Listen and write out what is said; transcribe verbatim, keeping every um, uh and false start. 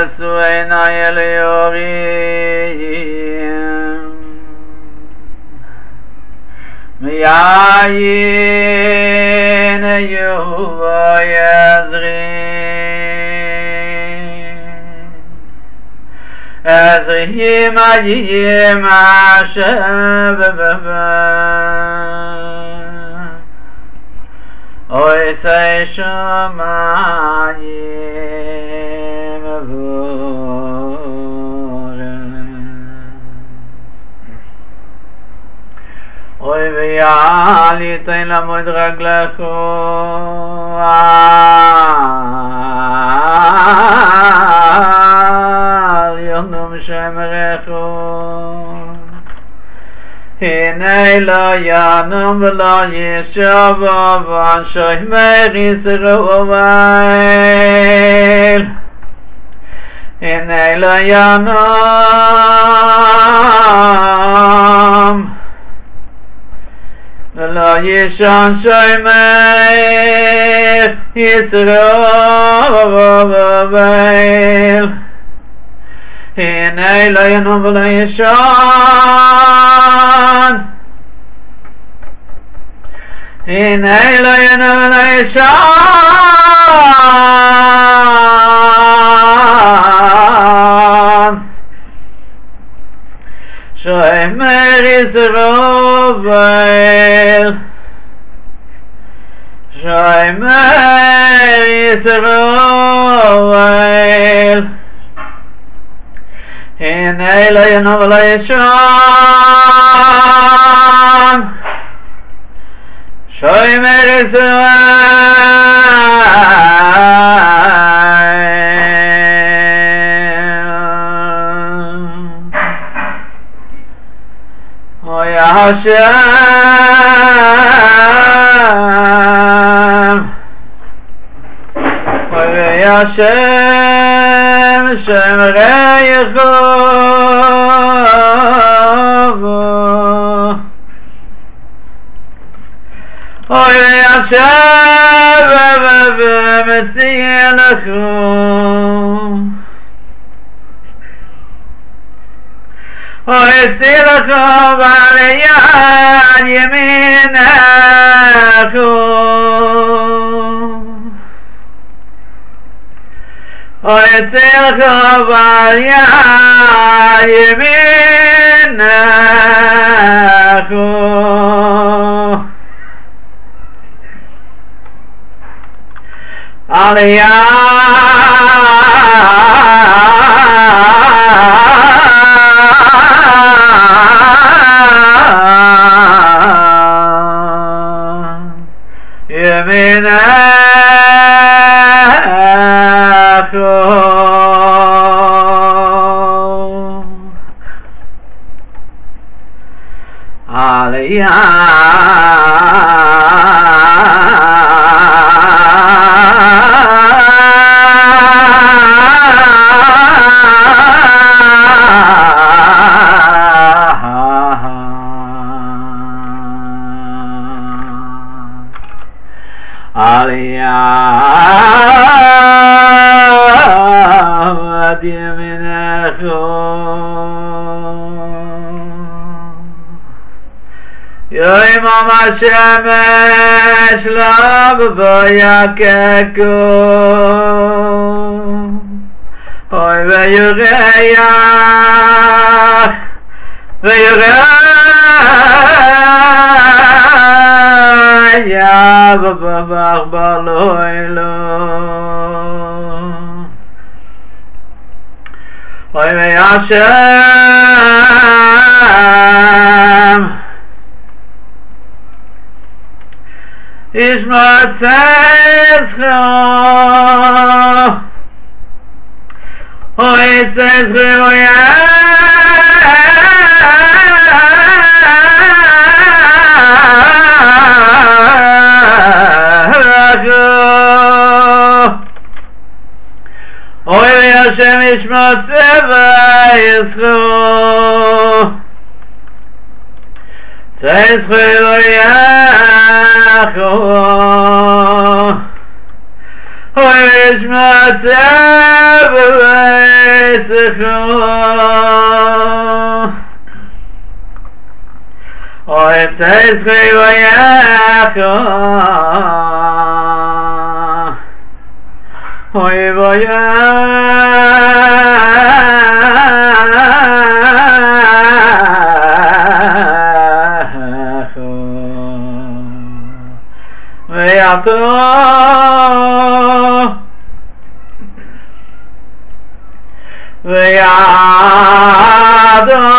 נשאו עיניי אל יורים מיין יהוה יעזרי עזרי מעיי מעשב אוי שי שמיים אוי ויעלי תן לעמוד רגלך על ינום שמרך הנה לא ינום ולא ישב ואנשי מריסרו ואל הנה לא ינום ולא ישן שומר ישרו ואל הנה לא ינום ולא ישן הנה לא ינום ולא ישן שומר ישרו ואל שומר ישרו ואל הנה לא ינום ולא ישן שומר ישרו אוי השם אוי השם שמרייך אוי השם ומצילך אוי צילך ועל יד ימינך אוי צילך ועל יד ימינך על ימינך על על יד ימינך יום השמש לא ויחקקו אוי וירח וירח בבח בלילה אוי והשם ישמעתך אוי צזך אוי אוי השם ישמע צבע יסחו צזכו יחו אוי ישמע צבע Oy tzezri voyecho Oy voyecho Ve'ato Ve'ado